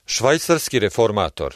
Švajcarski reformator.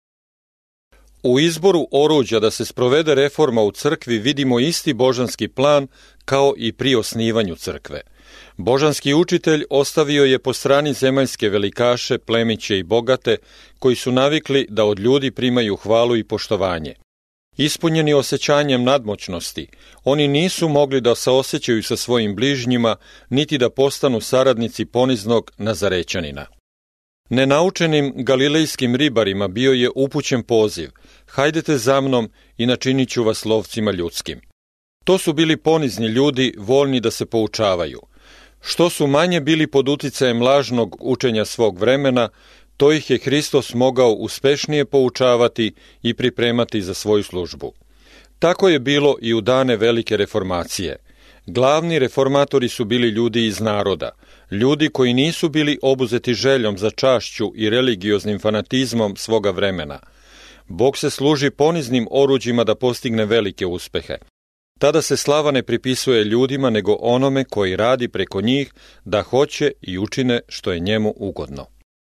U izboru oruđa da se sprovede reforma u crkvi vidimo isti božanski plan kao i pri osnivanju crkve. Božanski učitelj ostavio je po strani zemaljske velikaše, plemiće i bogate, koji su navikli da od ljudi primaju hvalu i poštovanje. Ispunjeni osjećanjem nadmoćnosti, oni nisu mogli da saosećaju sa svojim bližnjima, niti da postanu saradnici poniznog Nazarećanina. Nenaučenim galilejskim ribarima bio je upućen poziv: hajdete za mnom i načinit ću vas lovcima ljudskim. To su bili ponizni ljudi, voljni da se poučavaju. Što su manje bili pod uticajem lažnog učenja svog vremena, to ih je Hristos mogao uspešnije poučavati i pripremati za svoju službu. Tako je bilo i u dane velike reformacije. Glavni reformatori su bili ljudi iz naroda, ljudi koji nisu bili obuzeti željom za čašću i religioznim fanatizmom svoga vremena. Bog se služi poniznim oruđima da postigne velike uspehe. Tada se slava ne pripisuje ljudima, nego onome koji radi preko njih da hoće i učine što je njemu ugodno.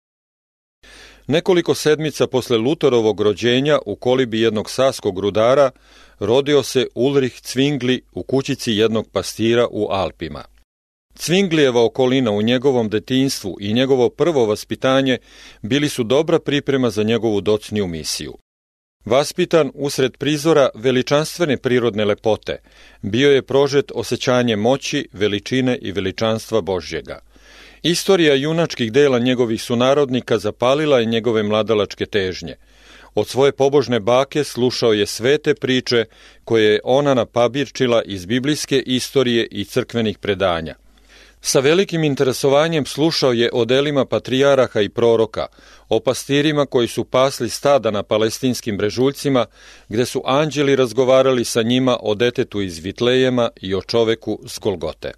Nekoliko sedmica posle Luterovog rođenja u kolibi jednog saskog rudara rodio se Ulrich Zwingli u kućici jednog pastira u Alpima. Zwinglijeva okolina u njegovom detinjstvu i njegovo prvo vaspitanje bili su dobra priprema za njegovu docniju misiju. Vaspitan usred prizora veličanstvene prirodne lepote, bio je prožet osjećanjem moći, veličine i veličanstva Božjega. Istorija junačkih dela njegovih sunarodnika zapalila je njegove mladalačke težnje. Od svoje pobožne bake slušao je svete priče koje je ona napabirčila iz biblijske istorije i crkvenih predanja. Sa velikim interesovanjem slušao je o delima patrijaraha i proroka, o pastirima koji su pasli stada na palestinskim brežuljcima, gde su anđeli razgovarali sa njima o detetu iz Vitlejema i o čoveku s Golgote.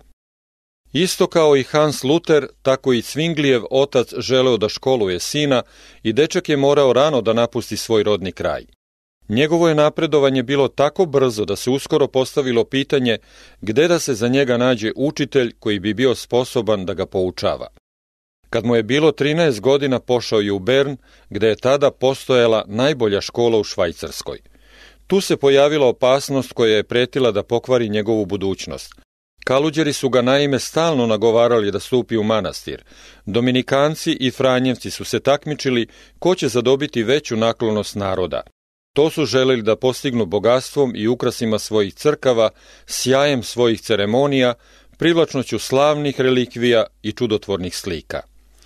Isto kao i Hans Luther, tako i Zwinglijev otac želeo da školuje sina i dečak je morao rano da napusti svoj rodni kraj. Njegovo je napredovanje bilo tako brzo da se uskoro postavilo pitanje gde da se za njega nađe učitelj koji bi bio sposoban da ga poučava. Kad mu je bilo 13 godina pošao je u Bern, gde je tada postojala najbolja škola u Švajcarskoj. Tu se pojavila opasnost koja je pretila da pokvari njegovu budućnost. Kaluđeri su ga naime stalno nagovarali da stupi u manastir. Dominikanci i Franjevci su se takmičili ko će zadobiti veću naklonost naroda. To su želeli da postignu bogatstvom i ukrasima svojih crkava, sjajem svojih ceremonija, privlačnoću slavnih relikvija i čudotvornih slika.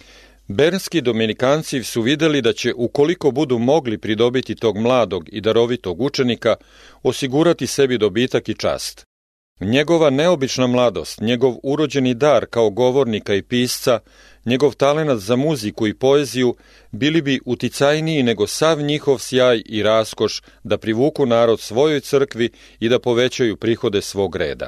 Bernski dominikanci su videli da će, ukoliko budu mogli pridobiti tog mladog i darovitog učenika, osigurati sebi dobitak i čast. Njegova neobična mladost, njegov urođeni dar kao govornika i pisca, njegov talenat za muziku i poeziju bili bi uticajniji nego sav njihov sjaj i raskoš da privuku narod svojoj crkvi i da povećaju prihode svog reda.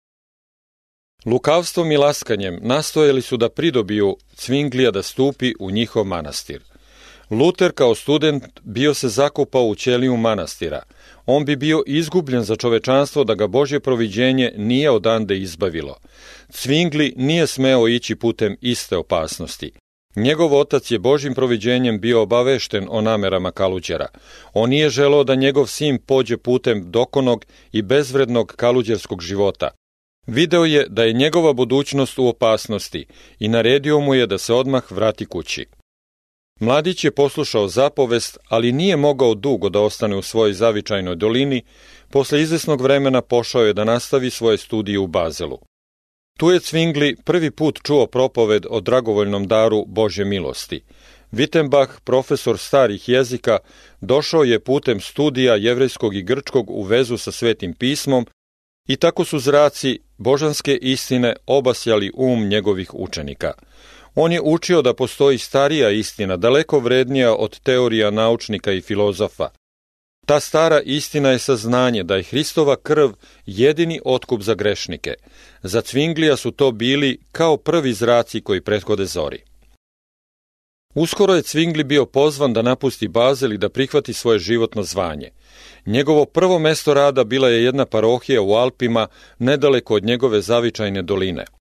Lukavstvom i laskanjem nastojali su da pridobiju Zwinglija da stupi u njihov manastir. Luter kao student bio se zakopao u ćeliju manastira. On bi bio izgubljen za čovečanstvo da ga Božje proviđenje nije odande izbavilo. Zwingli nije smeo ići putem iste opasnosti. Njegov otac je Božjim proviđenjem bio obavešten o namerama kaluđera. On nije želeo da njegov sin pođe putem dokonog i bezvrednog kaluđerskog života. Video je da je njegova budućnost u opasnosti i naredio mu je da se odmah vrati kući. Mladić je poslušao zapovest, ali nije mogao dugo da ostane u svojoj zavičajnoj dolini. Posle izvesnog vremena pošao je da nastavi svoje studije u Bazelu. Tu je Zwingli prvi put čuo propoved o dragovoljnom daru Božje milosti. Wittenbach, profesor starih jezika, došao je putem studija jevrejskog i grčkog u vezu sa Svetim pismom i tako su zraci božanske istine obasjali njegovih učenika. On je učio da postoji starija istina, daleko vrednija od teorija naučnika i filozofa. Ta stara istina je saznanje da je Hristova krv jedini otkup za grešnike. Za Zwinglija su to bili kao prvi zraci koji prethode zori. Uskoro je Zwingli bio pozvan da napusti Bazel i da prihvati svoje životno zvanje. Njegovo prvo mesto rada bila je jedna parohija u Alpima, nedaleko od njegove zavičajne doline.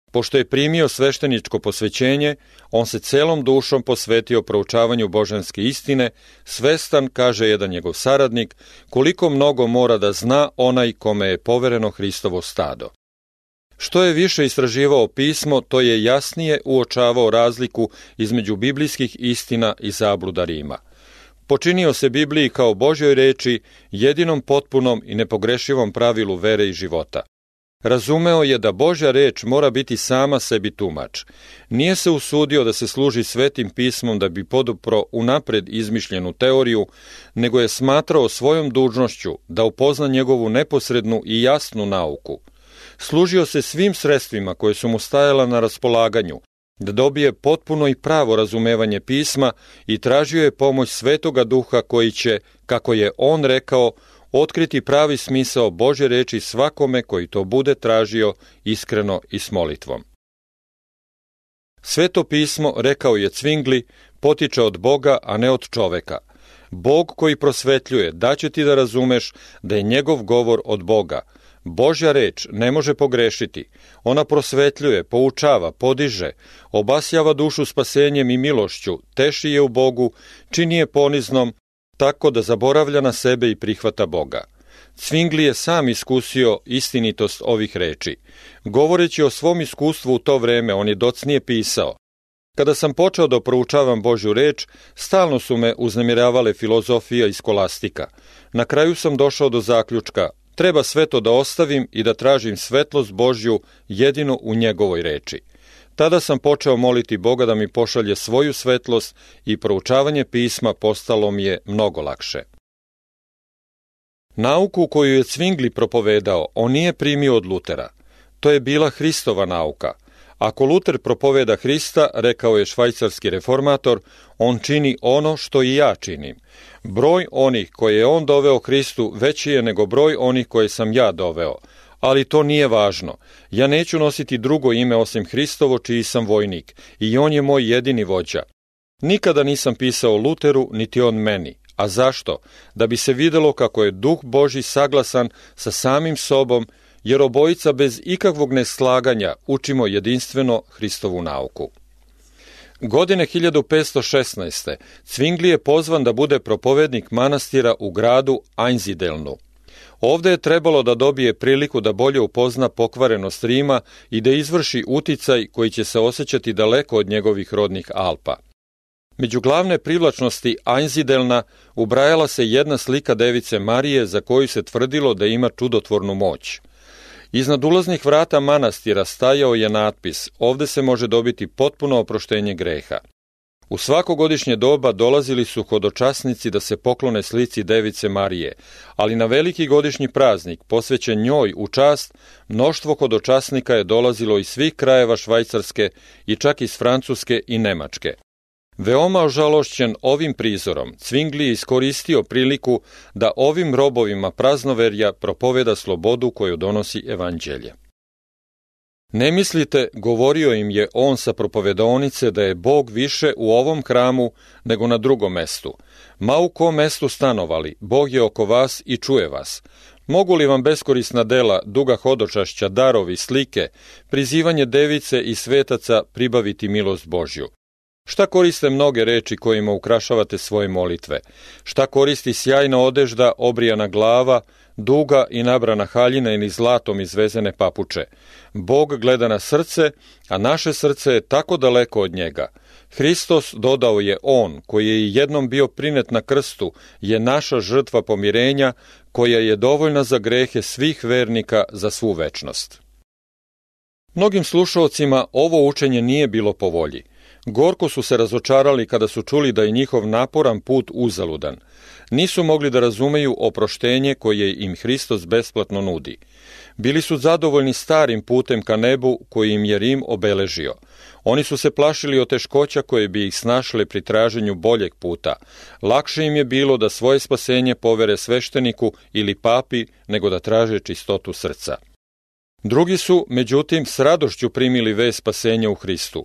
Pošto je primio svešteničko posvećenje, on se celom dušom posvetio proučavanju božanske istine, svestan, kaže jedan njegov saradnik, koliko mnogo mora da zna onaj kome je povereno Hristovo stado. Što je više istraživao pismo, to je jasnije uočavao razliku između biblijskih istina i zabluda Rima. Počinio se Bibliji kao Božjoj reči, jedinom potpunom i nepogrešivom pravilu vere i života. Razumeo je da Božja reč mora biti sama sebi tumač. Nije se usudio da se služi svetim pismom da bi podupro unapred izmišljenu teoriju, nego je smatrao svojom dužnošću da upozna njegovu neposrednu i jasnu nauku. Služio se svim sredstvima koje su mu stajala na raspolaganju, da dobije potpuno i pravo razumevanje pisma i tražio je pomoć Svetoga Duha koji će, kako je on rekao, otkriti pravi smisao Božje reči svakome koji to bude tražio iskreno i s molitvom. Sveto pismo, rekao je Zwingli, potiče od Boga, a ne od čoveka. Bog koji prosvetljuje daće ti da razumeš da je njegov govor od Boga. Božja reč ne može pogrešiti. Ona prosvetljuje, poučava, podiže, obasjava dušu spasenjem i milošću, teši je u Bogu, čini je poniznom, tako da zaboravlja na sebe i prihvata Boga. Zwingli je sam iskusio istinitost ovih reči. Govoreći o svom iskustvu u to vreme, on je docnije pisao: Kada sam počeo da proučavam Božju reč, stalno su me uznemiravale filozofija i skolastika. Na kraju sam došao do zaključka: treba sve to da ostavim i da tražim svetlost Božju jedino u njegovoj reči. Tada sam počeo moliti Boga da mi pošalje svoju svetlost i proučavanje pisma postalo mi je mnogo lakše. Nauku koju je Zwingli propovedao, on nije primio od Lutera. To je bila Hristova nauka. Ako Luter propoveda Hrista, rekao je švajcarski reformator, on čini ono što i ja činim. Broj onih koje je on doveo Hristu veći je nego broj onih koje sam ja doveo. Ali to nije važno. Ja neću nositi drugo ime osim Hristovo, čiji sam vojnik, i on je moj jedini vođa. Nikada nisam pisao Luteru, niti on meni. A zašto? Da bi se videlo kako je Duh Božji saglasan sa samim sobom, jer obojica bez ikakvog neslaganja učimo jedinstveno Hristovu nauku. Godine 1516. Zwingli je pozvan da bude propovednik manastira u gradu Einsiedelnu. Ovde je trebalo da dobije priliku da bolje upozna pokvarenost Rima i da izvrši uticaj koji će se osjećati daleko od njegovih rodnih Alpa. Među glavne privlačnosti Einsiedelna ubrajala se jedna slika Device Marije za koju se tvrdilo da ima čudotvornu moć. Iznad ulaznih vrata manastira stajao je natpis: ovde se može dobiti potpuno oproštenje greha. U svakogodišnje doba dolazili su hodočasnici da se poklone slici Device Marije, ali na veliki godišnji praznik, posvećen njoj u čast, mnoštvo hodočasnika je dolazilo iz svih krajeva Švajcarske i čak iz Francuske i Nemačke. Veoma ožalošćen ovim prizorom, Zwingli je iskoristio priliku da ovim robovima praznoverja propoveda slobodu koju donosi evanđelje. Ne mislite, govorio im je on sa propovedaonice, da je Bog više u ovom hramu nego na drugom mestu. Ma u kom mestu stanovali, Bog je oko vas i čuje vas. Mogu li vam beskorisna dela, duga hodočašća, darovi, slike, prizivanje device i svetaca pribaviti milost Božju? Šta koriste mnoge reči kojima ukrašavate svoje molitve? Šta koristi sjajna odežda, obrijana glava, duga i nabrana haljina ili zlatom izvezene papuče? Bog gleda na srce, a naše srce je tako daleko od njega. Hristos, dodao je on, koji je i jednom bio prinet na krstu, je naša žrtva pomirenja, koja je dovoljna za grehe svih vernika za svu večnost. Mnogim slušaocima ovo učenje nije bilo po volji. Gorko su se razočarali kada su čuli da je njihov naporan put uzaludan. Nisu mogli da razumeju oproštenje koje im Hristos besplatno nudi. Bili su zadovoljni starim putem ka nebu koji im je Rim obeležio. Oni su se plašili od teškoća koje bi ih snašle pri traženju boljeg puta. Lakše im je bilo da svoje spasenje povere svešteniku ili papi nego da traže čistotu srca. Drugi su, međutim, s radošću primili vest spasenja u Hristu.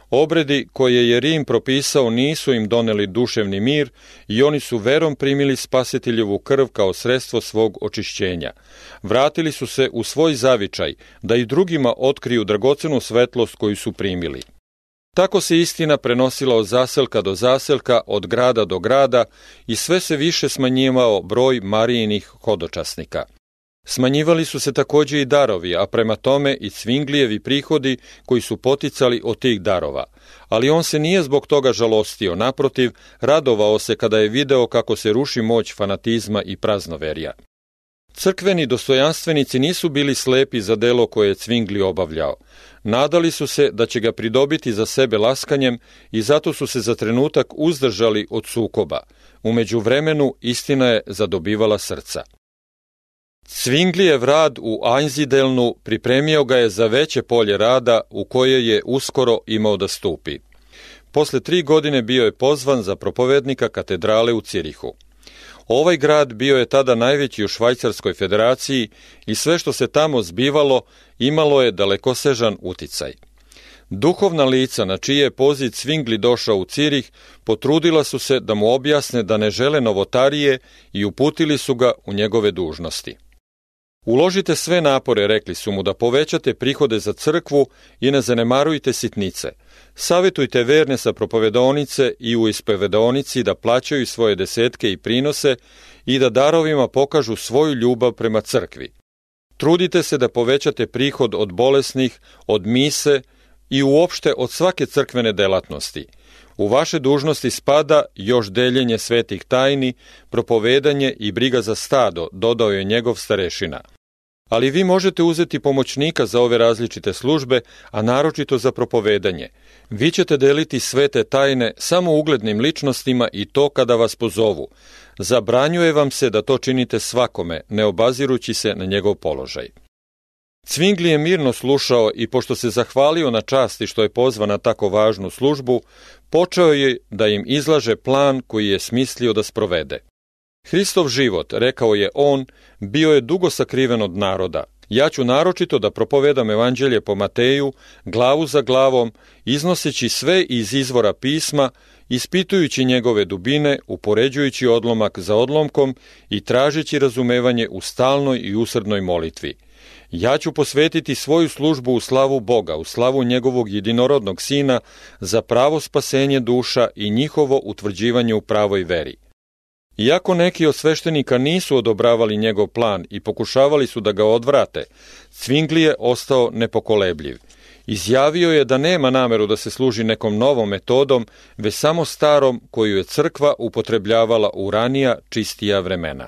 Obredi koje je Rim propisao nisu im doneli duševni mir i oni su verom primili spasiteljevu krv kao sredstvo svog očišćenja. Vratili su se u svoj zavičaj da i drugima otkriju dragocenu svetlost koju su primili. Tako se istina prenosila od zaselka do zaselka, od grada do grada i sve se više smanjivao broj Marijinih hodočasnika. Smanjivali su se također i darovi, a prema tome i Cvinglijevi prihodi koji su poticali od tih darova. Ali on se nije zbog toga žalostio, naprotiv, radovao se kada je video kako se ruši moć fanatizma i praznoverja. Crkveni dostojanstvenici nisu bili slepi za delo koje je Cvingli obavljao. Nadali su se da će ga pridobiti za sebe laskanjem i zato su se za trenutak uzdržali od sukoba. U međuvremenu istina je zadobivala srca. Cvinglijev rad u Einsidelnu pripremio ga je za veće polje rada u koje je uskoro imao da stupi. Posle 3 godine bio je pozvan za propovednika katedrale u Cirihu. Ovaj grad bio je tada najveći u Švajcarskoj federaciji i sve što se tamo zbivalo imalo je dalekosežan uticaj. Duhovna lica na čiji je poziv Cvingli došao u Cirih potrudila su se da mu objasne da ne žele novotarije i uputili su ga u njegove dužnosti. Uložite sve napore, rekli su mu, da povećate prihode za crkvu i ne zanemarujte sitnice. Savjetujte verne sa propovedonice i u ispovedonici da plaćaju svoje desetke i prinose i da darovima pokažu svoju ljubav prema crkvi. Trudite se da povećate prihod od bolesnih, od mise i uopšte od svake crkvene delatnosti. U vaše dužnosti spada još deljenje svetih tajni, propovedanje i briga za stado, dodao je njegov starešina. Ali vi možete uzeti pomoćnika za ove različite službe, a naročito za propovedanje. Vi ćete deliti svete tajne samo uglednim ličnostima i to kada vas pozovu. Zabranjuje vam se da to činite svakome, ne obazirući se na njegov položaj. Cvingli je mirno slušao i pošto se zahvalio na časti što je pozvan na tako važnu službu, počeo je da im izlaže plan koji je smislio da sprovede. Hristov život, rekao je on, bio je dugo sakriven od naroda. Ja ću naročito da propovedam evanđelje po Mateju, glavu za glavom, iznoseći sve iz izvora pisma, ispitujući njegove dubine, upoređujući odlomak za odlomkom i tražeći razumevanje u stalnoj i usrdnoj molitvi. Ja ću posvetiti svoju službu u slavu Boga, u slavu njegovog jedinorodnog Sina, za pravo spasenje duša i njihovo utvrđivanje u pravoj veri. Iako neki od sveštenika nisu odobravali njegov plan i pokušavali su da ga odvrate, Cvingli je ostao nepokolebljiv. Izjavio je da nema nameru da se služi nekom novom metodom, već samo starom koju je crkva upotrebljavala u ranija, čistija vremena.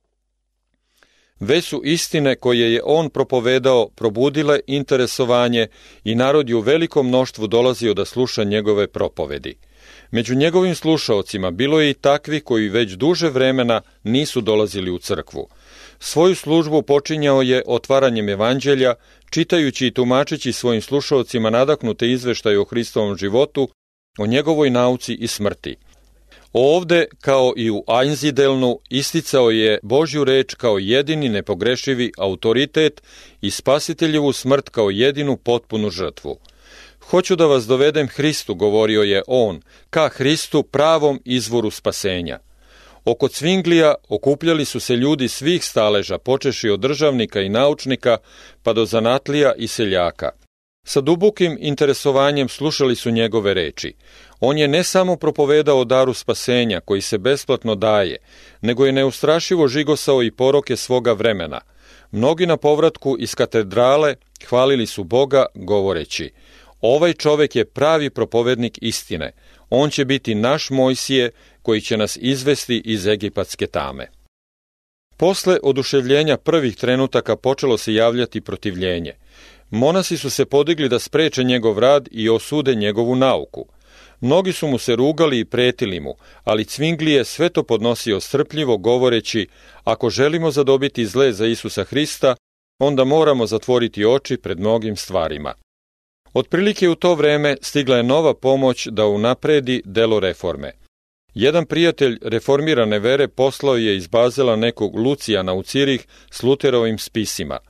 Već su istine koje je on propovedao probudile interesovanje i narod je u velikom mnoštvu dolazio da sluša njegove propovedi. Među njegovim slušaocima bilo je i takvi koji već duže vremena nisu dolazili u crkvu. Svoju službu počinjao je otvaranjem evanđelja, čitajući i tumačeći svojim slušaocima nadahnute izveštaje o Hristovom životu, o njegovoj nauci i smrti. Ovde, kao i u Einsidelnu, isticao je Božju reč kao jedini nepogrešivi autoritet i spasiteljevu smrt kao jedinu potpunu žrtvu. Hoću da vas dovedem Hristu, govorio je on, ka Hristu, pravom izvoru spasenja. Oko Cvinglija okupljali su se ljudi svih staleža, počeši od državnika i naučnika, pa do zanatlija i seljaka. Sa dubokim interesovanjem slušali su njegove reči. On je ne samo propovedao o daru spasenja koji se besplatno daje, nego je neustrašivo žigosao i poroke svoga vremena. Mnogi na povratku iz katedrale hvalili su Boga govoreći: ovaj čovek je pravi propovednik istine. On će biti naš Mojsije koji će nas izvesti iz egipatske tame. Posle oduševljenja prvih trenutaka počelo se javljati protivljenje. Monasi su se podigli da spreče njegov rad i osude njegovu nauku. Mnogi su mu se rugali i pretili mu, ali Cvingli je sve to podnosio strpljivo govoreći: ako želimo zadobiti izlez za Isusa Hrista, onda moramo zatvoriti oči pred mnogim stvarima. Otprilike u to vreme stigla je nova pomoć da unapredi delo reforme. Jedan prijatelj reformirane vere poslao je iz Bazela nekog Lucijana u Cirih s Luterovim spisima.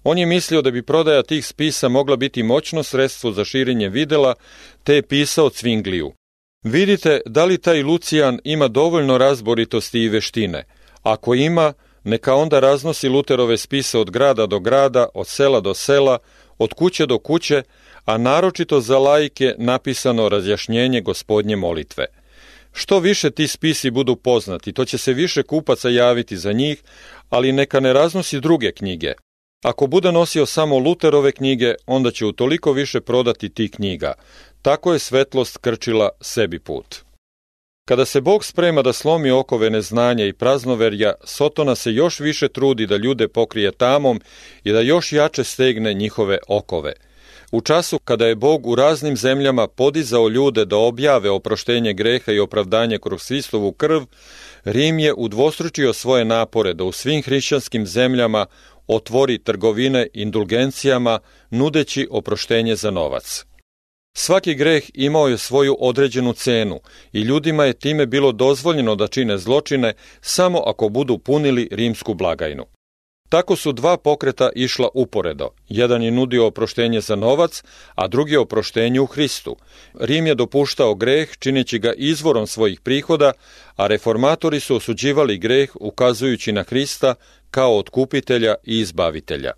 On je mislio da bi prodaja tih spisa mogla biti moćno sredstvo za širenje videla, te je pisao Cvingliju: vidite da li taj Lucijan ima dovoljno razboritosti i veštine. Ako ima, neka onda raznosi Luterove spise od grada do grada, od sela do sela, od kuće do kuće, a naročito za laike napisano razjašnjenje Gospodnje molitve. Što više ti spisi budu poznati, to će se više kupaca javiti za njih, ali neka ne raznosi druge knjige. Ako bude nosio samo Luterove knjige, onda će utoliko više prodati tih knjiga. Tako je svetlost krčila sebi put. Kada se Bog sprema da slomi okove neznanja i praznoverja, Sotona se još više trudi da ljude pokrije tamom i da još jače stegne njihove okove. U času kada je Bog u raznim zemljama podizao ljude da objave oproštenje greha i opravdanje kroz Hristovu krv, Rim je udvostručio svoje napore da u svim hrišćanskim zemljama otvori trgovine indulgencijama, nudeći oproštenje za novac. Svaki greh imao je svoju određenu cenu i ljudima je time bilo dozvoljeno da čine zločine samo ako budu punili rimsku blagajnu. Tako su dva pokreta išla uporedo. Jedan je nudio oproštenje za novac, a drugi oproštenje u Hristu. Rim je dopuštao greh, čineći ga izvorom svojih prihoda, a reformatori su osuđivali greh ukazujući na Hrista kao otkupitelja i izbavitelja.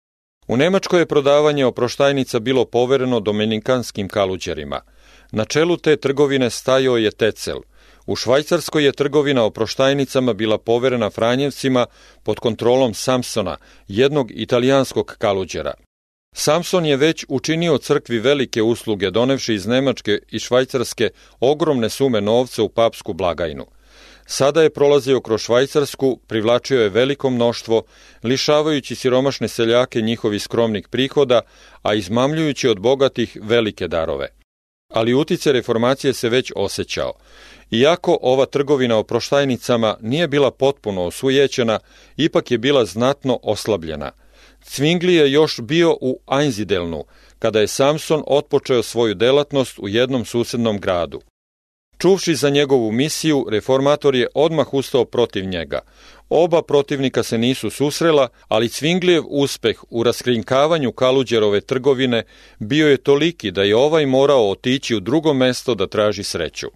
U Nemačkoj je prodavanje oproštajnica bilo povereno dominikanskim kaluđerima. Na čelu te trgovine stajao je Tecel. U Švajcarskoj je trgovina oproštajnicama bila poverena Franjevcima pod kontrolom Samsona, jednog italijanskog kaluđera. Samson je već učinio crkvi velike usluge, donevši iz Nemačke i Švajcarske ogromne sume novca u papsku blagajnu. Sada je prolazio kroz Švajcarsku, privlačio je veliko mnoštvo, lišavajući siromašne seljake njihovih skromnih prihoda, a izmamljujući od bogatih velike darove. Ali uticaj reformacije se već osjećao. Iako ova trgovina oproštajnicama nije bila potpuno osujećena, ipak je bila znatno oslabljena. Cvingli je još bio u Einsiedelnu, kada je Samson otpočeo svoju delatnost u jednom susednom gradu. Čuvši za njegovu misiju, reformator je odmah ustao protiv njega. Oba protivnika se nisu susrela, ali Cvinglijev uspeh u raskrinkavanju kaluđerove trgovine bio je toliki da je ovaj morao otići u drugo mesto da traži sreću.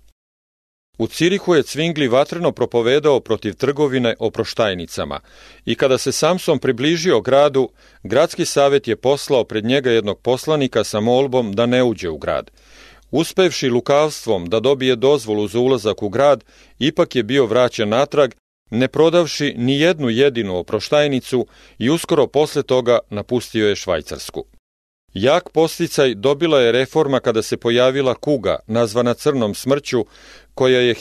U Cirihu je Cvingli vatreno propovedao protiv trgovine oproštajnicama i kada se Samson približio gradu, gradski savjet je poslao pred njega jednog poslanika sa molbom da ne uđe u grad. Uspevši lukavstvom da dobije dozvolu za ulazak u grad, ipak je bio vraćen natrag, ne prodavši ni jednu jedinu oproštajnicu i uskoro posle toga napustio je Švajcarsku. Jak posticaj dobila je reforma kada se pojavila kuga, nazvana crnom smrću, koja je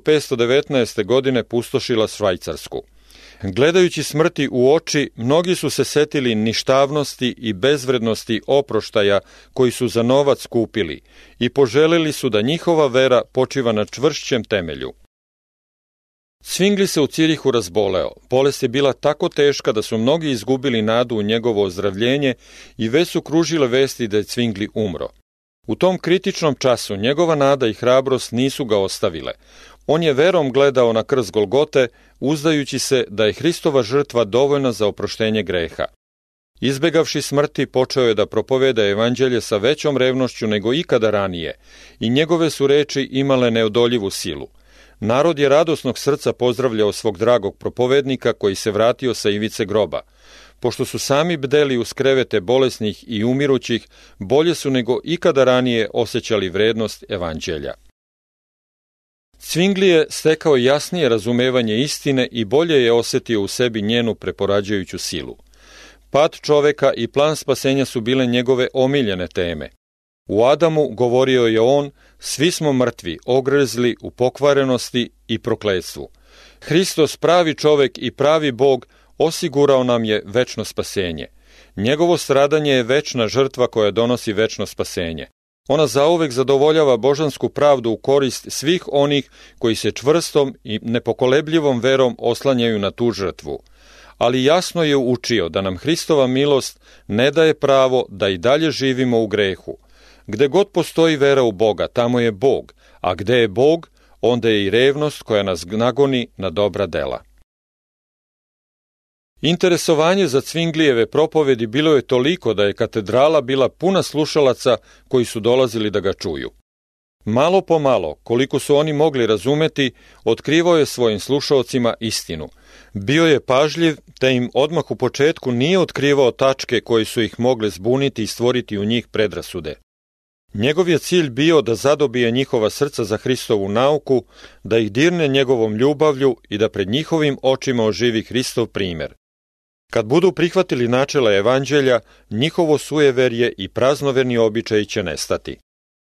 1519. godine pustošila Švajcarsku. Gledajući smrti u oči, mnogi su se setili ništavnosti i bezvrednosti oproštaja koji su za novac kupili i poželeli su da njihova vera počiva na čvršćem temelju. Cvingli se u Cirihu razboleo. Bolest je bila tako teška da su mnogi izgubili nadu u njegovo ozdravljenje i već su kružile vesti da je Cvingli umro. U tom kritičnom času njegova nada i hrabrost nisu ga ostavile. On je verom gledao na krst Golgote, uzdajući se da je Hristova žrtva dovoljna za oproštenje greha. Izbegavši smrti, počeo je da propoveda evanđelje sa većom revnošću nego ikada ranije i njegove su reči imale neodoljivu silu. Narod je radosnog srca pozdravljao svog dragog propovednika koji se vratio sa ivice groba. Pošto su sami bdeli uz krevete bolesnih i umirućih, bolje su nego ikada ranije osjećali vrednost evanđelja. Cvingli je stekao jasnije razumevanje istine i bolje je osjetio u sebi njenu preporađajuću silu. Pad čoveka i plan spasenja su bile njegove omiljene teme. U Adamu, govorio je on, svi smo mrtvi, ogrezli u pokvarenosti i prokletstvu. Hristos, pravi čovek i pravi Bog, osigurao nam je večno spasenje. Njegovo stradanje je večna žrtva koja donosi večno spasenje. Ona zauvek zadovoljava božansku pravdu u korist svih onih koji se čvrstom i nepokolebljivom verom oslanjaju na tu žrtvu. Ali jasno je učio da nam Hristova milost ne daje pravo da i dalje živimo u grehu. Gde god postoji vera u Boga, tamo je Bog, a gde je Bog, onda je i revnost koja nas nagoni na dobra dela. Interesovanje za Cvinglijeve propovedi bilo je toliko da je katedrala bila puna slušalaca koji su dolazili da ga čuju. Malo po malo, koliko su oni mogli razumeti, otkrivao je svojim slušaocima istinu. Bio je pažljiv, te im odmah u početku nije otkrivao tačke koje su ih mogle zbuniti i stvoriti u njih predrasude. Njegov je cilj bio da zadobije njihova srca za Hristovu nauku, da ih dirne njegovom ljubavlju i da pred njihovim očima oživi Hristov primjer. Kad budu prihvatili načela evanđelja, njihovo sujeverje i praznoverni običaji će nestati.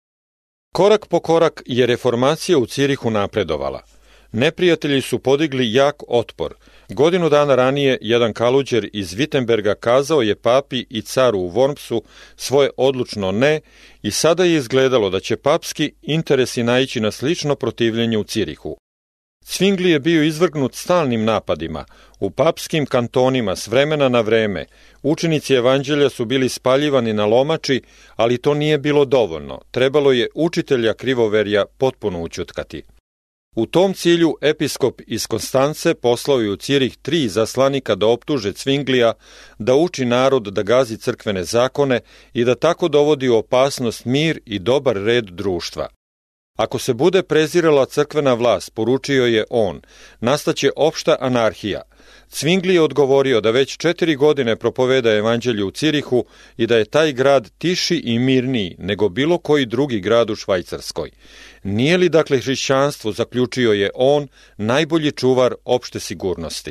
Korak po korak je reformacija u Cirihu napredovala. Neprijatelji su podigli jak otpor. Godinu dana ranije jedan kaluđer iz Wittenberga kazao je papi i caru u Wormsu svoje odlučno ne i sada je izgledalo da će papski interesi naići na slično protivljenje u Cirihu. Zwingli je bio izvrgnut stalnim napadima. U papskim kantonima s vremena na vreme učenici evanđelja su bili spaljivani na lomači, ali to nije bilo dovoljno. Trebalo je učitelja krivoverja potpuno ućutkati. U tom cilju episkop iz Konstance poslao je u Cirih 3 zaslanika da optuže Zwinglija, da uči narod da gazi crkvene zakone i da tako dovodi u opasnost mir i dobar red društva. Ako se bude prezirala crkvena vlast, poručio je on, nastaće opšta anarhija. Zwingli je odgovorio da već 4 godine propoveda evanđelje u Cirihu i da je taj grad tiši i mirniji nego bilo koji drugi grad u Švajcarskoj. Nije li dakle hrišćanstvo, zaključio je on, najbolji čuvar opšte sigurnosti?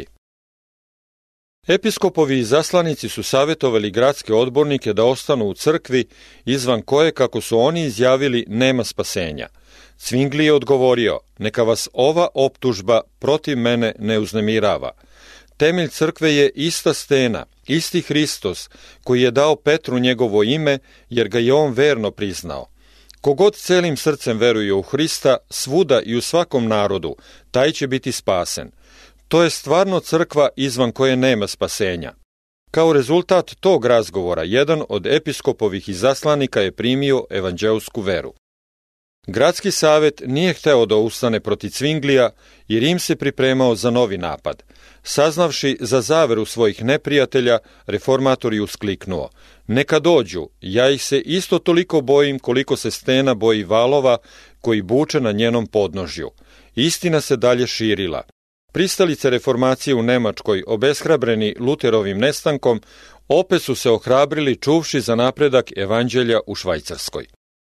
Episkopovi i zaslanici su savjetovali gradske odbornike da ostanu u crkvi, izvan koje, kako su oni izjavili, nema spasenja. Zwingli je odgovorio, neka vas ova optužba protiv mene ne uznemirava. Temelj crkve je ista stena, isti Hristos, koji je dao Petru njegovo ime, jer ga je on verno priznao. Kogod celim srcem veruje u Hrista, svuda i u svakom narodu, taj će biti spasen. To je stvarno crkva izvan koje nema spasenja. Kao rezultat tog razgovora, jedan od episkopovih izaslanika je primio evanđelsku veru. Gradski savjet nije hteo da ustane protiv Zwinglija i Rim se pripremao za novi napad. Saznavši za zaveru svojih neprijatelja, reformator je uskliknuo: neka dođu, ja ih se isto toliko bojim koliko se stena boji valova koji buče na njenom podnožju. Istina se dalje širila. Pristalice reformacije u Nemačkoj, obeshrabreni Luterovim nestankom, opet su se ohrabrili čuvši za napredak evanđelja u Švajcarskoj.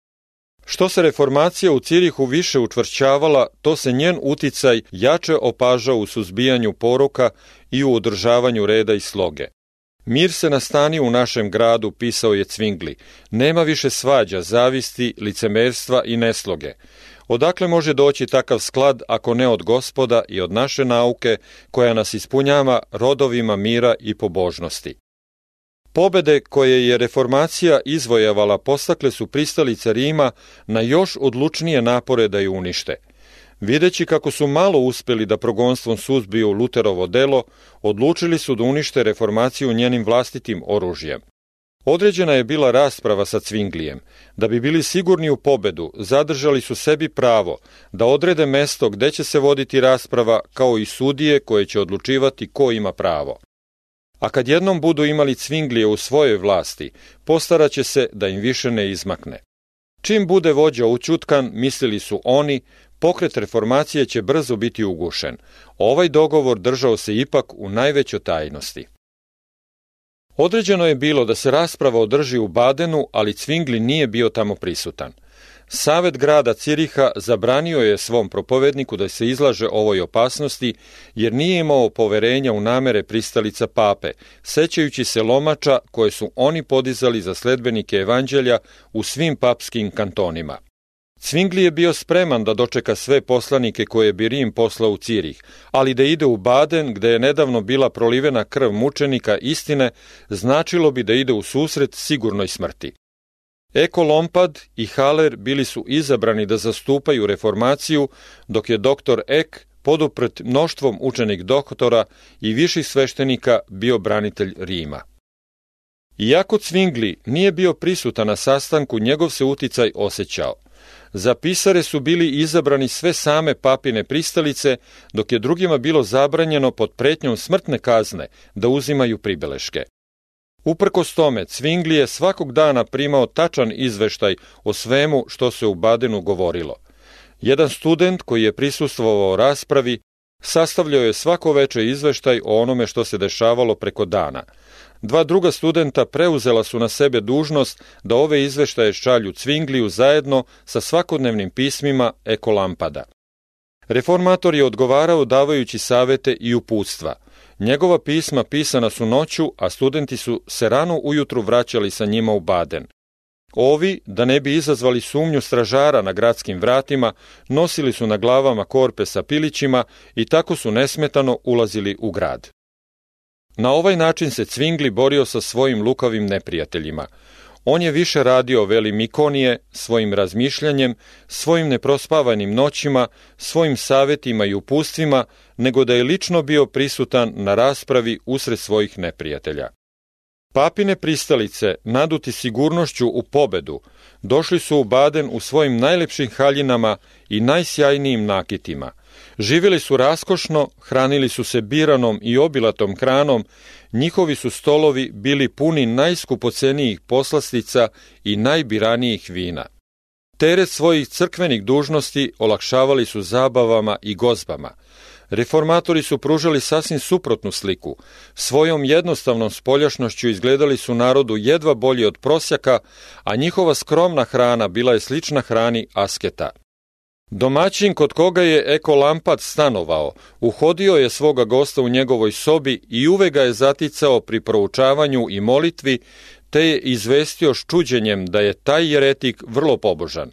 Što se reformacija u Cirihu više učvršćavala, to se njen uticaj jače opažao u suzbijanju poroka i u održavanju reda i sloge. Mir se nastanio u našem gradu, pisao je Zwingli. Nema više svađa, zavisti, licemerstva i nesloge. Odakle može doći takav sklad ako ne od Gospoda i od naše nauke koja nas ispunjava rodovima mira i pobožnosti? Pobede koje je reformacija izvojevala postakle su pristalice Rima na još odlučnije napore da ju unište. Videći kako su malo uspjeli da progonstvom suzbiju Luterovo delo, odlučili su da unište reformaciju njenim vlastitim oružjem. Određena je bila rasprava sa Zwinglijem. Da bi bili sigurni u pobedu, zadržali su sebi pravo da odrede mesto gde će se voditi rasprava, kao i sudije koje će odlučivati ko ima pravo. A kad jednom budu imali Zwinglije u svojoj vlasti, postaraće se da im više ne izmakne. Čim bude vođa ućutkan, mislili su oni, pokret reformacije će brzo biti ugušen. Ovaj dogovor držao se ipak u najvećoj tajnosti. Određeno je bilo da se rasprava održi u Badenu, ali Zwingli nije bio tamo prisutan. Savet grada Ciriha zabranio je svom propovedniku da se izlaže ovoj opasnosti, jer nije imao poverenja u namere pristalica pape, sećajući se lomača koje su oni podizali za sledbenike evanđelja u svim papskim kantonima. Zwingli je bio spreman da dočeka sve poslanike koje bi Rim poslao u Cirih, ali da ide u Baden, gde je nedavno bila prolivena krv mučenika istine, značilo bi da ide u susret sigurnoj smrti. Eko Lompad i Haller bili su izabrani da zastupaju reformaciju, dok je doktor Eck, poduprt mnoštvom učenih doktora i viših sveštenika, bio branitelj Rima. Iako Zwingli nije bio prisutan na sastanku, njegov se uticaj osjećao. Za pisare su bili izabrani sve same papine pristalice, dok je drugima bilo zabranjeno pod pretnjom smrtne kazne da uzimaju pribeleške. Uprkos tome, Cvingli je svakog dana primao tačan izveštaj o svemu što se u Badenu govorilo. Jedan student koji je prisustvovao raspravi sastavljao je svako veče izveštaj o onome što se dešavalo preko dana. Dva druga studenta preuzela su na sebe dužnost da ove izveštaje šalju Cvingliju zajedno sa svakodnevnim pismima Ekolampada. Reformator je odgovarao davajući savete i uputstva. Njegova pisma pisana su noću, a studenti su se rano ujutru vraćali sa njima u Baden. Ovi, da ne bi izazvali sumnju stražara na gradskim vratima, nosili su na glavama korpe sa pilićima i tako su nesmetano ulazili u grad. Na ovaj način se Cvingli borio sa svojim lukavim neprijateljima. On je više radio, veli Mikonije, svojim razmišljanjem, svojim neprospavanim noćima, svojim savetima i upustvima, nego da je lično bio prisutan na raspravi usred svojih neprijatelja. Papine pristalice, naduti sigurnošću u pobedu, došli su u Baden u svojim najlepšim haljinama i najsjajnijim nakitima. Živjeli su raskošno, hranili su se biranom i obilatom hranom, njihovi su stolovi bili puni najskupocenijih poslastica i najbiranijih vina. Teret svojih crkvenih dužnosti olakšavali su zabavama i gozbama. Reformatori su pružali sasvim suprotnu sliku. Svojom jednostavnom spoljašnošću izgledali su narodu jedva bolji od prosjaka, a njihova skromna hrana bila je slična hrani asketa. Domaćin kod koga je Ekolampad stanovao, uhodio je svoga gosta u njegovoj sobi i uvek ga je zaticao pri proučavanju i molitvi, te je izvestio s čuđenjem da je taj jeretik vrlo pobožan.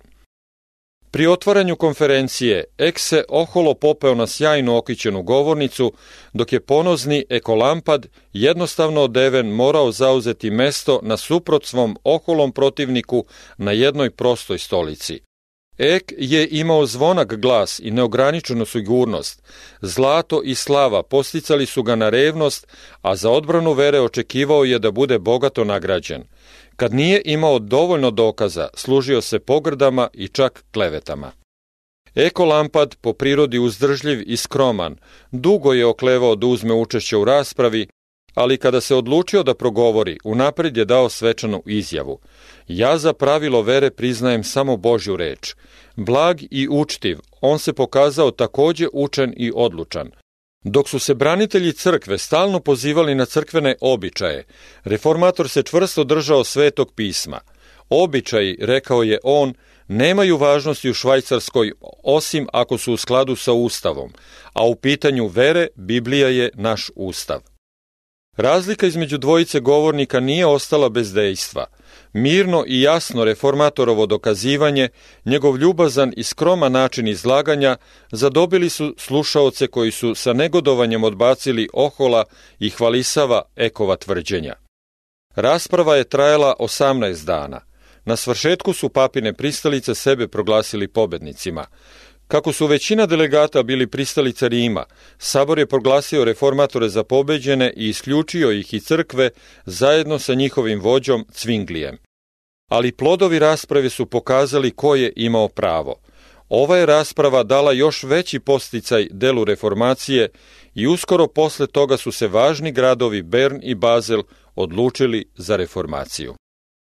Pri otvaranju konferencije, Ek se oholo popeo na sjajno okićenu govornicu, dok je ponozni Ekolampad, jednostavno odeven, morao zauzeti mesto nasuprot svom oholom protivniku na jednoj prostoj stolici. Ek je imao zvonak glas i neograničenu sigurnost. Zlato i slava posticali su ga na revnost, a za odbranu vere očekivao je da bude bogato nagrađen. Kad nije imao dovoljno dokaza, služio se pogrdama i čak klevetama. Ekolampad, po prirodi uzdržljiv i skroman, dugo je oklevao da uzme učešće u raspravi, ali kada se odlučio da progovori, unapred je dao svečanu izjavu. Ja za pravilo vere priznajem samo Božju reč. Blag i učtiv, on se pokazao takođe učen i odlučan. Dok su se branitelji crkve stalno pozivali na crkvene običaje, reformator se čvrsto držao Svetog pisma. Običaji, rekao je on, nemaju važnosti u Švajcarskoj osim ako su u skladu sa Ustavom, a u pitanju vere Biblija je naš Ustav. Razlika između dvojice govornika nije ostala bez dejstva. Mirno i jasno reformatorovo dokazivanje, njegov ljubazan i skroman način izlaganja zadobili su slušaoce koji su sa negodovanjem odbacili ohola i hvalisava Ekova tvrđenja. Rasprava je trajala 18 dana. Na svršetku su papine pristalice sebe proglasili pobednicima. Kako su većina delegata bili pristalice Rima, sabor je proglasio reformatore za pobeđene i isključio ih iz crkve zajedno sa njihovim vođom Cvinglijem. Ali plodovi rasprave su pokazali ko je imao pravo. Ova je rasprava dala još veći podsticaj delu reformacije i uskoro posle toga su se važni gradovi Bern i Bazel odlučili za reformaciju.